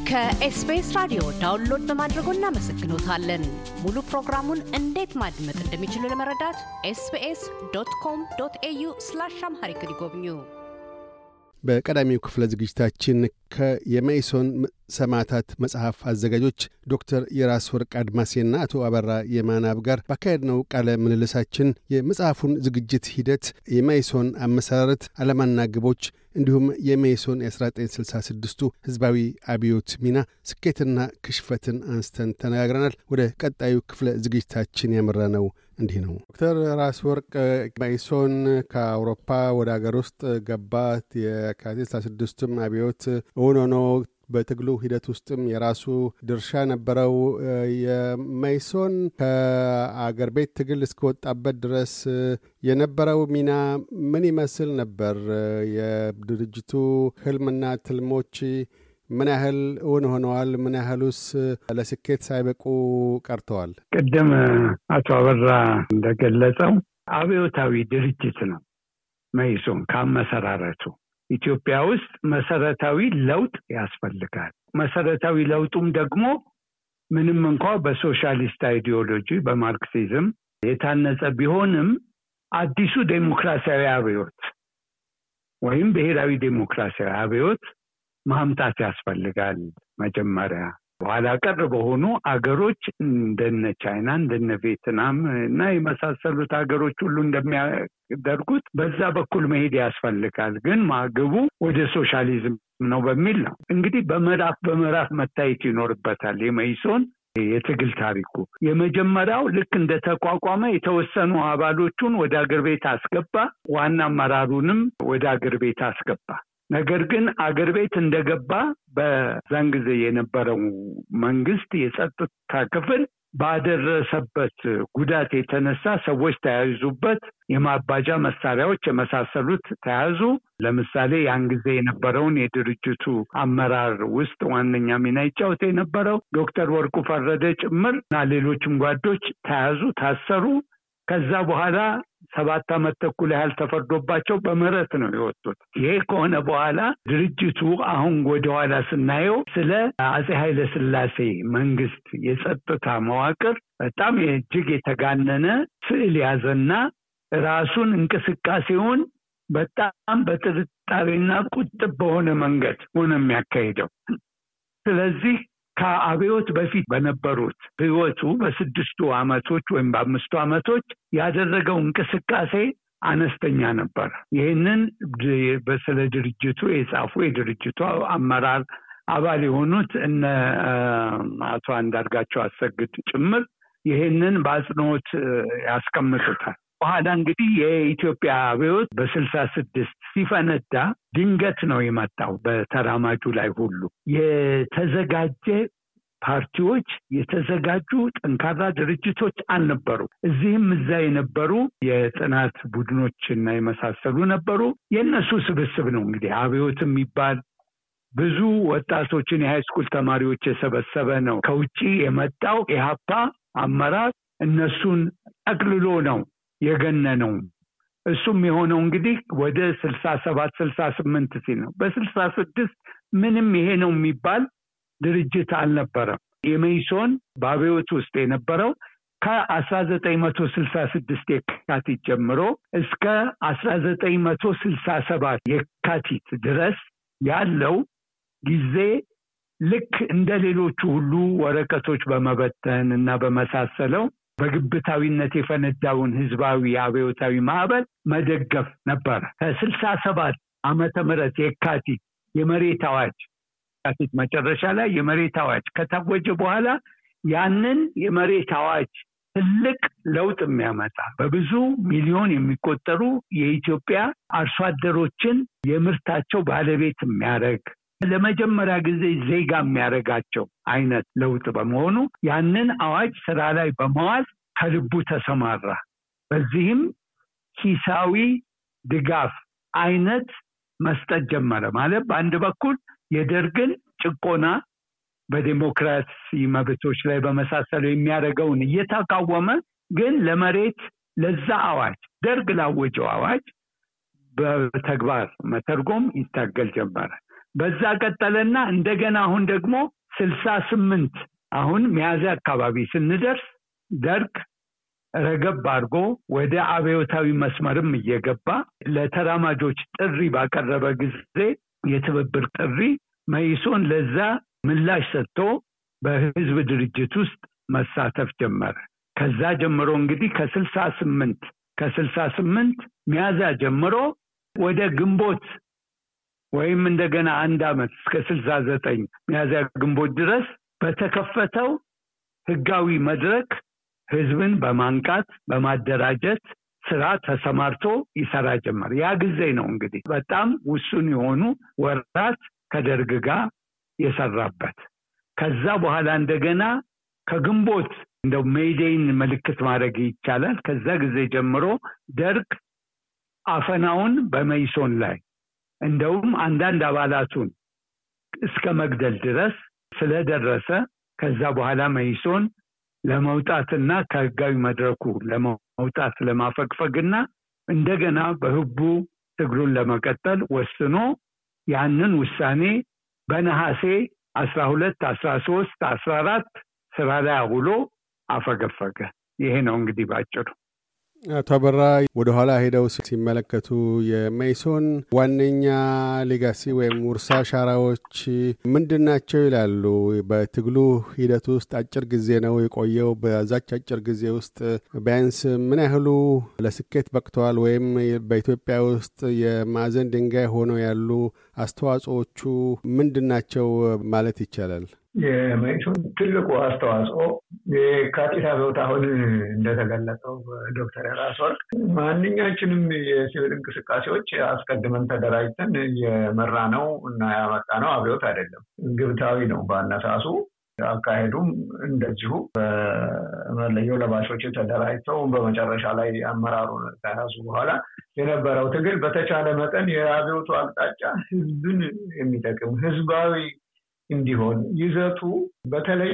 ከኤስቢኤስ ራዲዮ ዳውንሎድ በማድረጎ እናመሰግኖታለን። ሙሉ ፕሮግራሙን እንዴት ማድመጥ እንደሚችሉ ለመረዳት sbs.com.au/amharic ይጎብኙ። በቀዳሚው ክፍለ ዝግጅታችን የመኢሶን ሰማዕታት መጽሐፍ አዘጋጆች ዶክተር የራስ ወርቅ አድማሴና አቶ አበራ የማናብ ጋር ባካሄድነው ቃለ ምልልሳችን የመጽሐፉን ዝግጅት ሂደት፣ የመኢሶን አመሰራረት፣ ዓላማና ግቦች እንዲሁም የመኢሶን የ1966ቱ ህዝባዊ አብዮት ሚና፣ ስኬትና ክሽፈትን አንስተን ተነጋግረናል። ወደ ቀጣዩ ክፍለ ዝግጅታችን ያመራነው እንዲህ ነው። ዶክተር ራስ ወርቅ መኢሶን ከአውሮፓ ወደ ሀገር ውስጥ ገባት። የካቲት 66ቱም አብዮት እውን ሆኖ በትግሉ ሂደት ውስጥም የራሱ ድርሻ ነበረው። የመኢሶን ከአገር ቤት ትግል እስከወጣበት ድረስ የነበረው ሚና ምን ይመስል ነበር? የድርጅቱ ህልምና ትልሞች ምን ያህል እውን ሆነዋል? ምን ያህሉስ ለስኬት ሳይበቁ ቀርተዋል? ቅድም አቶ አበራ እንደገለጸው አብዮታዊ ድርጅት ነው መኢሶን። ከአመሰራረቱ ኢትዮጵያ ውስጥ መሰረታዊ ለውጥ ያስፈልጋል። መሰረታዊ ለውጡም ደግሞ ምንም እንኳን በሶሻሊስት አይዲዮሎጂ በማርክሲዝም የታነጸ ቢሆንም አዲሱ ዴሞክራሲያዊ አብዮት ወይም ብሔራዊ ዴሞክራሲያዊ አብዮት ማምጣት ያስፈልጋል። መጀመሪያ በኋላ ቀር በሆኑ አገሮች እንደነ ቻይና እንደነ ቪየትናም እና የመሳሰሉት አገሮች ሁሉ እንደሚያደርጉት በዛ በኩል መሄድ ያስፈልጋል። ግን ማግቡ ወደ ሶሻሊዝም ነው በሚል ነው። እንግዲህ በምዕራፍ መታየት ይኖርበታል። የመኢሶን የትግል ታሪኩ የመጀመሪያው ልክ እንደተቋቋመ የተወሰኑ አባሎቹን ወደ አገር ቤት አስገባ፣ ዋና አመራሩንም ወደ አገር ቤት አስገባ። ነገር ግን አገር ቤት እንደገባ በዛን ጊዜ የነበረው መንግስት የጸጥታ ክፍል ባደረሰበት ጉዳት የተነሳ ሰዎች ተያይዙበት፣ የማባጃ መሳሪያዎች የመሳሰሉት ተያዙ። ለምሳሌ ያን ጊዜ የነበረውን የድርጅቱ አመራር ውስጥ ዋነኛ ሚና ይጫወት የነበረው ዶክተር ወርቁ ፈረደ ጭምር እና ሌሎችም ጓዶች ተያዙ፣ ታሰሩ። ከዛ በኋላ 7 ዓመት ተኩል ያህል ተፈርዶባቸው በምህረት ነው የወጡት። ይሄ ከሆነ በኋላ ድርጅቱ አሁን ወደ ኋላ ስናየው ስለ አጼ ኃይለ ሥላሴ መንግስት የጸጥታ መዋቅር በጣም እጅግ የተጋነነ ስዕል ያዘና ራሱን እንቅስቃሴውን በጣም በጥርጣሬና ቁጥብ በሆነ መንገድ ሆነ የሚያካሂደው። ስለዚህ ከአብዮት በፊት በነበሩት ህይወቱ በ6 ዓመቶች ወይም በ5 ዓመቶች ያደረገው እንቅስቃሴ አነስተኛ ነበር። ይህንን በስለ ድርጅቱ የጻፉ የድርጅቱ አመራር አባል የሆኑት እነ አቶ አንዳርጋቸው አሰግድ ጭምር ይህንን በአጽንኦት ያስቀምጡታል። በኋላ እንግዲህ የኢትዮጵያ አብዮት በ66 ሲፈነዳ ድንገት ነው የመጣው። በተራማጁ ላይ ሁሉ የተዘጋጀ ፓርቲዎች፣ የተዘጋጁ ጠንካራ ድርጅቶች አልነበሩ። እዚህም እዛ የነበሩ የጥናት ቡድኖችና የመሳሰሉ ነበሩ። የነሱ ስብስብ ነው እንግዲህ አብዮት የሚባል ብዙ ወጣቶችን የሃይስኩል ተማሪዎች የሰበሰበ ነው። ከውጪ የመጣው ኢህአፓ አመራር እነሱን ጠቅልሎ ነው የገነነው። እሱም የሆነው እንግዲህ ወደ 67 68 ሲል ነው። በ66 ምንም ይሄ ነው የሚባል ድርጅት አልነበረም። የመኢሶን በአብዮት ውስጥ የነበረው ከ1966 የካቲት ጀምሮ እስከ 1967 የካቲት ድረስ ያለው ጊዜ ልክ እንደ ሌሎቹ ሁሉ ወረቀቶች በመበተን እና በመሳሰለው በግብታዊነት የፈነዳውን ህዝባዊ አብዮታዊ ማዕበል መደገፍ ነበር። ከ67 ዓመተ ምህረት የካቲት የመሬት አዋጅ የካቲት መጨረሻ ላይ የመሬት አዋጅ ከታወጀ በኋላ ያንን የመሬት አዋጅ ትልቅ ለውጥ የሚያመጣ በብዙ ሚሊዮን የሚቆጠሩ የኢትዮጵያ አርሶ አደሮችን የምርታቸው ባለቤት የሚያደርግ ለመጀመሪያ ጊዜ ዜጋ የሚያደርጋቸው አይነት ለውጥ በመሆኑ ያንን አዋጅ ስራ ላይ በመዋል ከልቡ ተሰማራ። በዚህም ሂሳዊ ድጋፍ አይነት መስጠት ጀመረ። ማለት በአንድ በኩል የደርግን ጭቆና በዲሞክራሲ መብቶች ላይ በመሳሰሉ የሚያደርገውን እየተቃወመ ግን ለመሬት ለዛ አዋጅ ደርግ ላወጀው አዋጅ በተግባር መተርጎም ይታገል ጀመረ። በዛ ቀጠለና እንደገና አሁን ደግሞ 68 አሁን ሚያዝያ አካባቢ ስንደርስ ደርግ ረገብ አድርጎ ወደ አብዮታዊ መስመርም እየገባ ለተራማጆች ጥሪ ባቀረበ ጊዜ የትብብር ጥሪ መኢሶን ለዛ ምላሽ ሰጥቶ በህዝብ ድርጅት ውስጥ መሳተፍ ጀመረ። ከዛ ጀምሮ እንግዲህ ከ68 ሚያዝያ ጀምሮ ወደ ግንቦት ወይም እንደገና አንድ አመት እስከ 69 ሚያዝያ ግንቦት ድረስ በተከፈተው ህጋዊ መድረክ ህዝብን በማንቃት በማደራጀት ስራ ተሰማርቶ ይሰራ ጀመር። ያ ጊዜ ነው እንግዲህ በጣም ውሱን የሆኑ ወራት ከደርግ ጋር የሰራበት። ከዛ በኋላ እንደገና ከግንቦት እንደው ሜይዴይን ምልክት ማድረግ ይቻላል። ከዛ ጊዜ ጀምሮ ደርግ አፈናውን በመኢሶን ላይ እንደውም አንዳንድ አባላቱን እስከ መግደል ድረስ ስለደረሰ ከዛ በኋላ መኢሶን ለመውጣትና ከህጋዊ መድረኩ ለመውጣት ለማፈግፈግና እንደገና በህቡ ትግሉን ለመቀጠል ወስኖ ያንን ውሳኔ በነሐሴ 12 13 14 ስራ ላይ አውሎ አፈገፈገ። ይሄ ነው እንግዲህ ባጭሩ። አቶ አበራ ወደ ኋላ ሄደው ሲመለከቱ የመኢሶን ዋነኛ ሌጋሲ ወይም ውርሳ ሻራዎች ምንድናቸው ይላሉ? በትግሉ ሂደት ውስጥ አጭር ጊዜ ነው የቆየው። በዛች አጭር ጊዜ ውስጥ ቢያንስ ምን ያህሉ ለስኬት በቅተዋል ወይም በኢትዮጵያ ውስጥ የማዕዘን ድንጋይ ሆነው ያሉ አስተዋጽኦቹ ምንድናቸው ማለት ይቻላል? የመኢሶን ትልቁ አስተዋጽኦ የካቲት አብዮት አሁን እንደተገለጸው ዶክተር የራስ ወርቅ ማንኛችንም የሲቪል እንቅስቃሴዎች አስቀድመን ተደራጅተን የመራ ነው እና ያመጣ ነው አብዮት አይደለም። ግብታዊ ነው በአነሳሱ። አካሄዱም እንደዚሁ በመለዮ ለባሾች ተደራጅተው በመጨረሻ ላይ አመራሩን ከያዙ በኋላ የነበረው ትግል በተቻለ መጠን የአብዮቱ አቅጣጫ ህዝብን የሚጠቅም ህዝባዊ እንዲሆን ይዘቱ በተለይ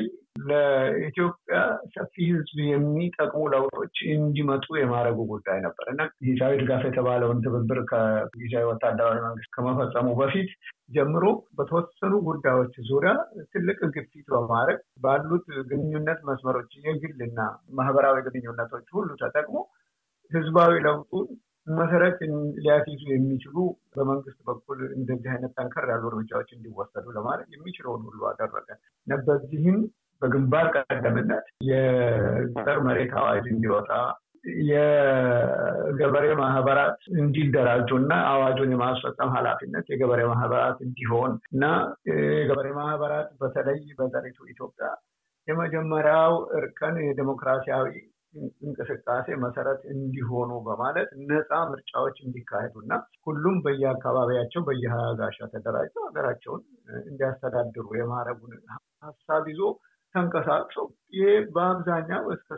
ለኢትዮጵያ ሰፊ ህዝብ የሚጠቅሙ ለውጦች እንዲመጡ የማድረጉ ጉዳይ ነበር እና ጊዜያዊ ድጋፍ የተባለውን ትብብር ከጊዜያዊ ወታደራዊ መንግስት ከመፈጸሙ በፊት ጀምሮ በተወሰኑ ጉዳዮች ዙሪያ ትልቅ ግፊት በማድረግ ባሉት ግንኙነት መስመሮች የግልና ማህበራዊ ግንኙነቶች ሁሉ ተጠቅሞ ህዝባዊ ለውጡን መሰረት ሊያስይዙ የሚችሉ በመንግስት በኩል እንደዚህ አይነት ጠንከር ያሉ እርምጃዎች እንዲወሰዱ ለማድረግ የሚችለውን ሁሉ አደረገ። በዚህም በግንባር ቀደምትነት የገጠር መሬት አዋጅ እንዲወጣ፣ የገበሬ ማህበራት እንዲደራጁና አዋጁን የማስፈጸም ኃላፊነት የገበሬ ማህበራት እንዲሆን እና የገበሬ ማህበራት በተለይ በዘሪቱ ኢትዮጵያ የመጀመሪያው እርከን የዲሞክራሲያዊ እንቅስቃሴ መሰረት እንዲሆኑ በማለት ነፃ ምርጫዎች እንዲካሄዱና ሁሉም በየአካባቢያቸው በየሀገራቸው ተደራጅተው ሀገራቸውን እንዲያስተዳድሩ የማረጉን ሐሳብ ይዞ ተንቀሳቅሶ ይህ በአብዛኛው እስከ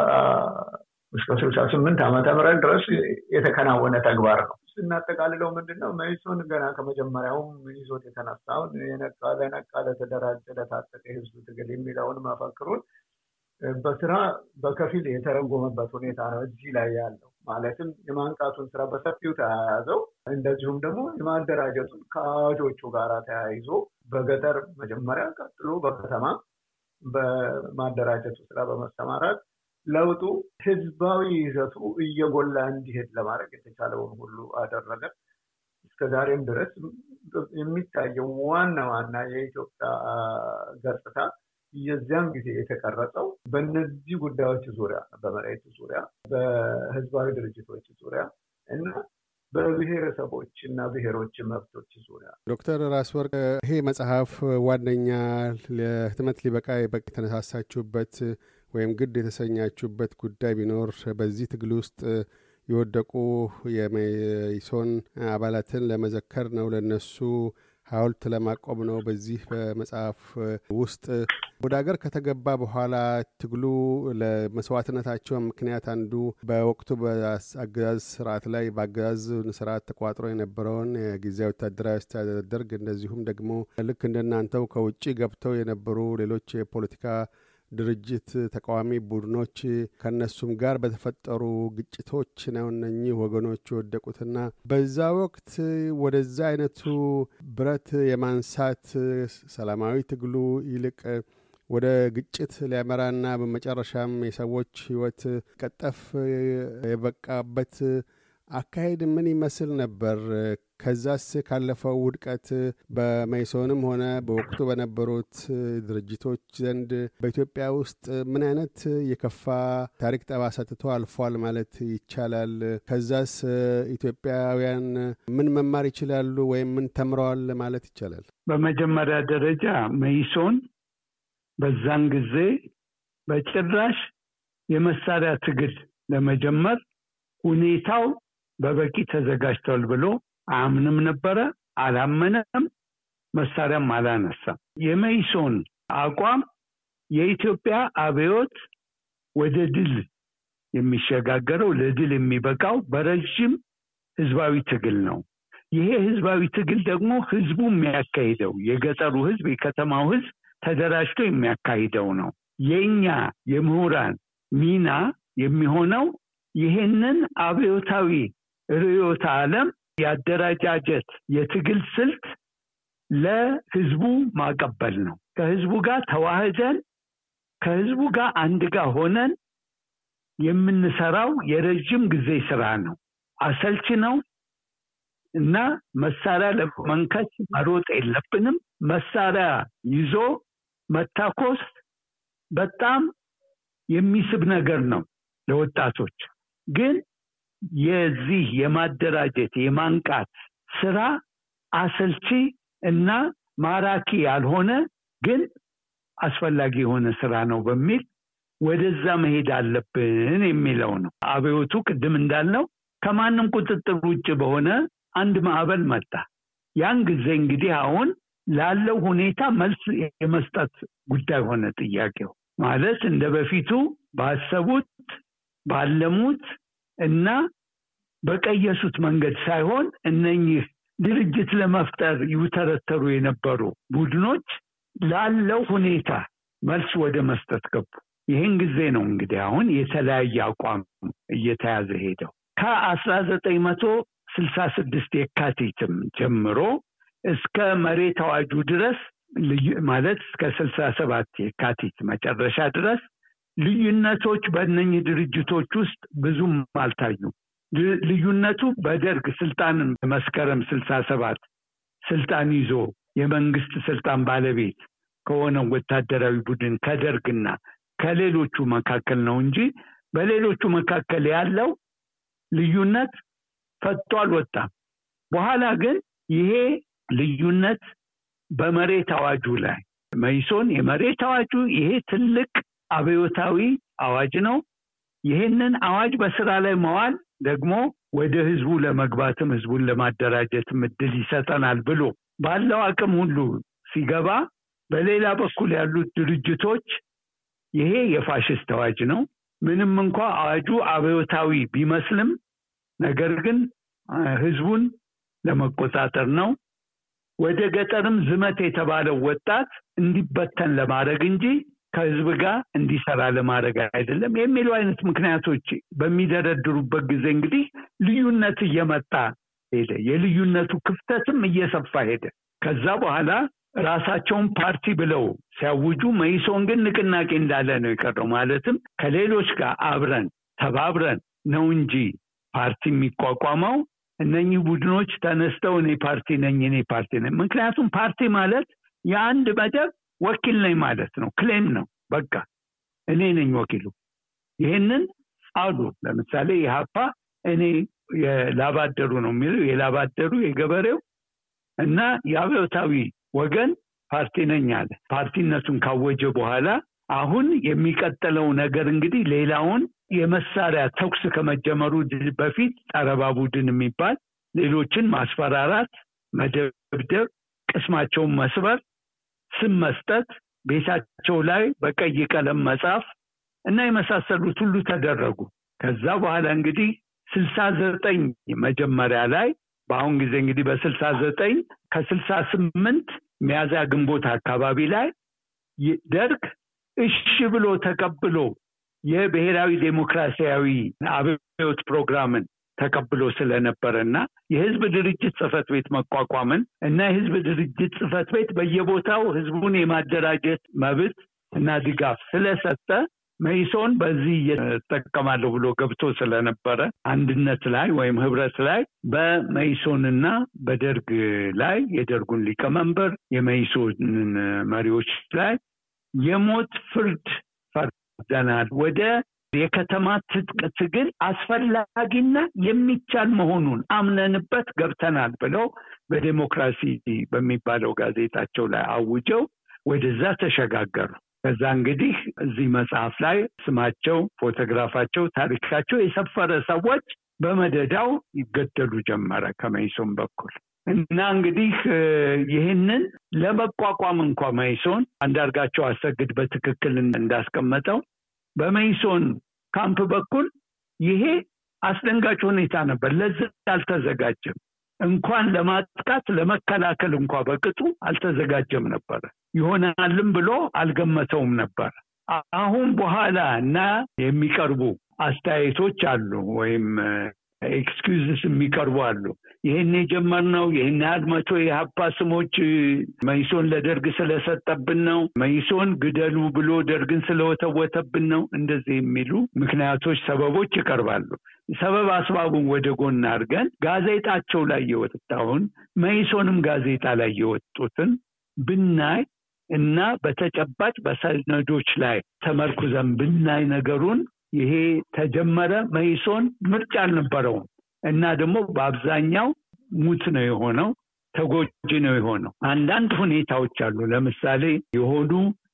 68 ዓመተ ምህረት ድረስ የተከናወነ ተግባር ነው። ስናጠቃልለው ምንድነው መኢሶን ገና ከመጀመሪያውም ይዞት የተነሳውን የነቃ ለተደራጀ ለታጠቀ ህዝብ ትግል የሚለውን መፈክሩን በስራ በከፊል የተረጎመበት ሁኔታ ነው እዚህ ላይ ያለው። ማለትም የማንቃቱን ስራ በሰፊው ተያያዘው፣ እንደዚሁም ደግሞ የማደራጀቱን ከአዋጆቹ ጋር ተያይዞ በገጠር መጀመሪያ ቀጥሎ በከተማ በማደራጀቱ ስራ በመሰማራት ለውጡ ህዝባዊ ይዘቱ እየጎላ እንዲሄድ ለማድረግ የተቻለውን ሁሉ አደረገ። እስከዛሬም ድረስ የሚታየው ዋና የኢትዮጵያ ገጽታ የዚያን ጊዜ የተቀረጸው በእነዚህ ጉዳዮች ዙሪያ፣ በመሬት ዙሪያ፣ በህዝባዊ ድርጅቶች ዙሪያ እና በብሔረሰቦች እና ብሔሮች መብቶች ዙሪያ። ዶክተር ራስ ወርቅ ይሄ መጽሐፍ ዋነኛ ለህትመት ሊበቃ የተነሳሳችሁበት ወይም ግድ የተሰኛችሁበት ጉዳይ ቢኖር በዚህ ትግል ውስጥ የወደቁ የመኢሶን አባላትን ለመዘከር ነው፣ ለነሱ ሐውልት ለማቆም ነው። በዚህ በመጽሐፍ ውስጥ ወደ ሀገር ከተገባ በኋላ ትግሉ ለመስዋዕትነታቸው ምክንያት አንዱ በወቅቱ በአገዛዝ ስርዓት ላይ በአገዛዝ ስርዓት ተቋጥሮ የነበረውን የጊዜያዊ ወታደራዊ አስተዳደር፣ እንደዚሁም ደግሞ ልክ እንደናንተው ከውጪ ገብተው የነበሩ ሌሎች የፖለቲካ ድርጅት ተቃዋሚ ቡድኖች ከነሱም ጋር በተፈጠሩ ግጭቶች ነው እነኚህ ወገኖች ወደቁትና በዛ ወቅት ወደዛ አይነቱ ብረት የማንሳት ሰላማዊ ትግሉ ይልቅ ወደ ግጭት ሊያመራና በመጨረሻም የሰዎች ህይወት ቀጠፍ የበቃበት አካሄድ ምን ይመስል ነበር? ከዛስ ካለፈው ውድቀት በመይሶንም ሆነ በወቅቱ በነበሩት ድርጅቶች ዘንድ በኢትዮጵያ ውስጥ ምን አይነት የከፋ ታሪክ ጠባሳ ትቶ አልፏል ማለት ይቻላል? ከዛስ ኢትዮጵያውያን ምን መማር ይችላሉ ወይም ምን ተምረዋል ማለት ይቻላል? በመጀመሪያ ደረጃ መይሶን በዛን ጊዜ በጭራሽ የመሳሪያ ትግል ለመጀመር ሁኔታው በበቂ ተዘጋጅቷል ብሎ አምንም ነበረ፣ አላመነም፣ መሳሪያም አላነሳም። የመይሶን አቋም የኢትዮጵያ አብዮት ወደ ድል የሚሸጋገረው ለድል የሚበቃው በረጅም ህዝባዊ ትግል ነው። ይሄ ህዝባዊ ትግል ደግሞ ህዝቡ የሚያካሂደው የገጠሩ ህዝብ የከተማው ህዝብ ተደራጅቶ የሚያካሂደው ነው። የኛ የምሁራን ሚና የሚሆነው ይሄንን አብዮታዊ ርዕዮተ ዓለም ያደራጃጀት የትግል ስልት ለህዝቡ ማቀበል ነው። ከህዝቡ ጋር ተዋህደን ከህዝቡ ጋር አንድ ጋር ሆነን የምንሰራው የረጅም ጊዜ ስራ ነው። አሰልቺ ነው እና መሳሪያ ለመንከስ መሮጥ የለብንም። መሳሪያ ይዞ መታኮስ በጣም የሚስብ ነገር ነው ለወጣቶች። ግን የዚህ የማደራጀት የማንቃት ስራ አሰልቺ እና ማራኪ ያልሆነ ግን አስፈላጊ የሆነ ስራ ነው በሚል ወደዛ መሄድ አለብን የሚለው ነው። አብዮቱ ቅድም እንዳልነው ከማንም ቁጥጥር ውጭ በሆነ አንድ ማዕበል መጣ። ያን ጊዜ እንግዲህ አሁን ላለው ሁኔታ መልስ የመስጠት ጉዳይ ሆነ ጥያቄው። ማለት እንደበፊቱ ባሰቡት ባለሙት እና በቀየሱት መንገድ ሳይሆን እነኚህ ድርጅት ለመፍጠር ይተረተሩ የነበሩ ቡድኖች ላለው ሁኔታ መልስ ወደ መስጠት ገቡ። ይሄን ጊዜ ነው እንግዲህ አሁን የተለያየ አቋም እየተያዘ ሄደው ከ1966 የካቲትም ጀምሮ እስከ መሬት አዋጁ ድረስ ማለት እስከ 67 የካቲት መጨረሻ ድረስ ልዩነቶች በእነኚህ ድርጅቶች ውስጥ ብዙም አልታዩም። ልዩነቱ በደርግ ስልጣን መስከረም 67 ስልጣን ይዞ የመንግስት ስልጣን ባለቤት ከሆነው ወታደራዊ ቡድን ከደርግና ከሌሎቹ መካከል ነው እንጂ በሌሎቹ መካከል ያለው ልዩነት ፈጥቶ አልወጣም። በኋላ ግን ይሄ ልዩነት በመሬት አዋጁ ላይ መይሶን የመሬት አዋጁ ይሄ ትልቅ አብዮታዊ አዋጅ ነው። ይሄንን አዋጅ በስራ ላይ መዋል ደግሞ ወደ ህዝቡ ለመግባትም ህዝቡን ለማደራጀትም እድል ይሰጠናል ብሎ ባለው አቅም ሁሉ ሲገባ፣ በሌላ በኩል ያሉት ድርጅቶች ይሄ የፋሽስት አዋጅ ነው ምንም እንኳን አዋጁ አብዮታዊ ቢመስልም ነገር ግን ህዝቡን ለመቆጣጠር ነው፣ ወደ ገጠርም ዝመት የተባለው ወጣት እንዲበተን ለማድረግ እንጂ ከህዝብ ጋር እንዲሰራ ለማድረግ አይደለም የሚሉ አይነት ምክንያቶች በሚደረድሩበት ጊዜ እንግዲህ ልዩነት እየመጣ ሄደ። የልዩነቱ ክፍተትም እየሰፋ ሄደ። ከዛ በኋላ ራሳቸውን ፓርቲ ብለው ሲያውጁ መይሶን ግን ንቅናቄ እንዳለ ነው የቀረው። ማለትም ከሌሎች ጋር አብረን ተባብረን ነው እንጂ ፓርቲ የሚቋቋመው እነኚህ ቡድኖች ተነስተው እኔ ፓርቲ ነኝ ምክንያቱም ፓርቲ ማለት የአንድ መደብ ወኪል ነኝ ማለት ነው። ክሌም ነው። በቃ እኔ ነኝ ወኪሉ። ይሄንን አሉ። ለምሳሌ የሀፓ እኔ የላባደሩ ነው የሚለው የላባደሩ የገበሬው እና የአብዮታዊ ወገን ፓርቲ ነኝ አለ። ፓርቲነቱን ካወጀ በኋላ አሁን የሚቀጥለው ነገር እንግዲህ ሌላውን የመሳሪያ ተኩስ ከመጀመሩ በፊት ጠረባ ቡድን የሚባል ሌሎችን ማስፈራራት፣ መደብደብ፣ ቅስማቸውን መስበር፣ ስም መስጠት፣ ቤታቸው ላይ በቀይ ቀለም መጻፍ እና የመሳሰሉት ሁሉ ተደረጉ። ከዛ በኋላ እንግዲህ 69 መጀመሪያ ላይ በአሁን ጊዜ እንግዲህ በ69 ከ68 ሚያዝያ ግንቦት አካባቢ ላይ ደርግ እሺ ብሎ ተቀብሎ የብሔራዊ ዴሞክራሲያዊ አብዮት ፕሮግራምን ተቀብሎ ስለነበረና የህዝብ ድርጅት ጽፈት ቤት መቋቋምን እና የህዝብ ድርጅት ጽፈት ቤት በየቦታው ህዝቡን የማደራጀት መብት እና ድጋፍ ስለሰጠ መኢሶን በዚህ እየተጠቀማለሁ ብሎ ገብቶ ስለነበረ አንድነት ላይ ወይም ህብረት ላይ በመኢሶንና በደርግ ላይ የደርጉን ሊቀመንበር የመኢሶንን መሪዎች ላይ የሞት ፍርድ ፈርደናል፣ ወደ የከተማ ትጥቅ ትግል አስፈላጊና የሚቻል መሆኑን አምነንበት ገብተናል ብለው በዲሞክራሲ በሚባለው ጋዜጣቸው ላይ አውጀው ወደዛ ተሸጋገሩ። ከዛ እንግዲህ እዚህ መጽሐፍ ላይ ስማቸው፣ ፎቶግራፋቸው፣ ታሪካቸው የሰፈረ ሰዎች በመደዳው ይገደሉ ጀመረ ከመኢሶን በኩል እና እንግዲህ ይህንን ለመቋቋም እንኳን መኢሶን አንዳርጋቸው አሰግድ በትክክል እንዳስቀመጠው በመኢሶን ካምፕ በኩል ይሄ አስደንጋጭ ሁኔታ ነበር። ለዚህ አልተዘጋጀም። እንኳን ለማጥቃት ለመከላከል እንኳን በቅጡ አልተዘጋጀም ነበር። ይሆናልም ብሎ አልገመተውም ነበር። አሁን በኋላ እና የሚቀርቡ አስተያየቶች አሉ ወይም ኤክስኪውዝስ የሚቀርቡ አሉ። ይሄን የጀመርነው ይሄን አድማጮ የሀፓ ስሞች መኢሶን ለደርግ ስለሰጠብን ነው፣ መኢሶን ግደሉ ብሎ ደርግን ስለወተወተብን ነው፣ እንደዚህ የሚሉ ምክንያቶች፣ ሰበቦች ይቀርባሉ። ሰበብ አስባቡን ወደ ጎን አድርገን ጋዜጣቸው ላይ የወጣውን መኢሶንም ጋዜጣ ላይ የወጡትን ብናይ እና በተጨባጭ በሰነዶች ላይ ተመርኩዘን ብናይ ነገሩን ይሄ ተጀመረ። መኢሶን ምርጫ አልነበረውም እና ደግሞ በአብዛኛው ሙት ነው የሆነው፣ ተጎጂ ነው የሆነው። አንዳንድ ሁኔታዎች አሉ። ለምሳሌ የሆኑ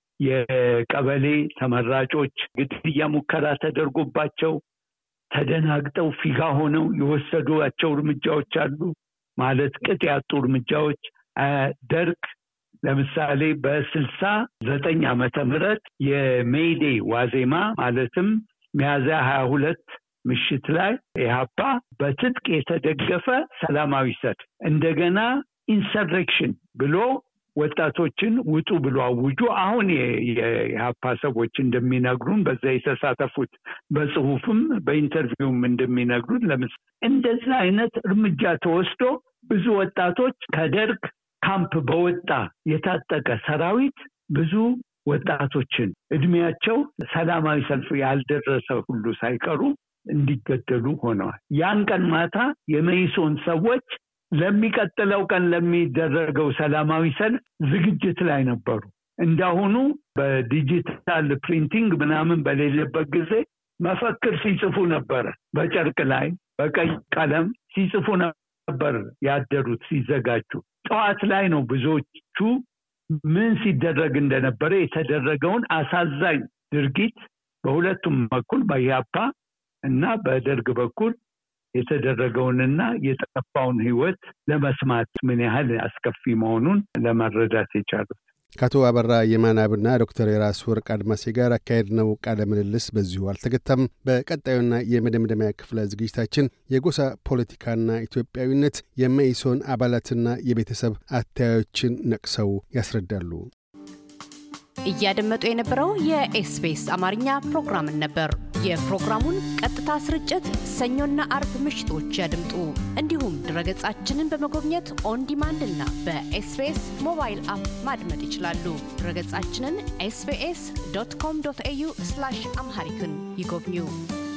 የቀበሌ ተመራጮች ግድያ ሙከራ ተደርጎባቸው ተደናግጠው ፊጋ ሆነው የወሰዷቸው እርምጃዎች አሉ። ማለት ቅጥ ያጡ እርምጃዎች። ደርግ ለምሳሌ በ69 ዓመተ ምህረት የሜይዴ ዋዜማ ማለትም ሚያዝያ 22 ምሽት ላይ ኢህአፓ በትጥቅ የተደገፈ ሰላማዊ ሰልፍ እንደገና ኢንሰሬክሽን ብሎ ወጣቶችን ውጡ ብሎ አውጆ አሁን የኢህአፓ ሰዎች እንደሚነግሩን በዛ የተሳተፉት በጽሁፍም በኢንተርቪውም እንደሚነግሩን ለምሳሌ እንደዚህ አይነት እርምጃ ተወስዶ ብዙ ወጣቶች ከደርግ ካምፕ በወጣ የታጠቀ ሰራዊት ብዙ ወጣቶችን እድሜያቸው ሰላማዊ ሰልፍ ያልደረሰ ሁሉ ሳይቀሩ እንዲገደሉ ሆነዋል። ያን ቀን ማታ የመኢሶን ሰዎች ለሚቀጥለው ቀን ለሚደረገው ሰላማዊ ሰልፍ ዝግጅት ላይ ነበሩ። እንዳሁኑ በዲጂታል ፕሪንቲንግ ምናምን በሌለበት ጊዜ መፈክር ሲጽፉ ነበር። በጨርቅ ላይ በቀይ ቀለም ሲጽፉ ነበር ያደሩት ሲዘጋጁ። ጠዋት ላይ ነው ብዙዎቹ ምን ሲደረግ እንደነበረ የተደረገውን አሳዛኝ ድርጊት በሁለቱም በኩል በኢህአፓ እና በደርግ በኩል የተደረገውንና የጠፋውን ህይወት ለመስማት ምን ያህል አስከፊ መሆኑን ለመረዳት የቻሉት። ከአቶ አበራ የማናብና ዶክተር የራስ ወርቅ አድማሴ ጋር አካሄድነው ቃለ ምልልስ በዚሁ አልተገታም። በቀጣዩና የመደምደሚያ ክፍለ ዝግጅታችን የጎሳ ፖለቲካና ኢትዮጵያዊነት የመኢሶን አባላትና የቤተሰብ አተያዮችን ነቅሰው ያስረዳሉ። እያደመጡ የነበረው የኤስቢኤስ አማርኛ ፕሮግራምን ነበር። የፕሮግራሙን ቀጥታ ስርጭት ሰኞና አርብ ምሽቶች ያድምጡ። እንዲሁም ድረገጻችንን በመጎብኘት ኦን ዲማንድ እና በኤስቢኤስ ሞባይል አፕ ማድመጥ ይችላሉ። ድረገጻችንን sbs.com.au/amharican ይጎብኙ።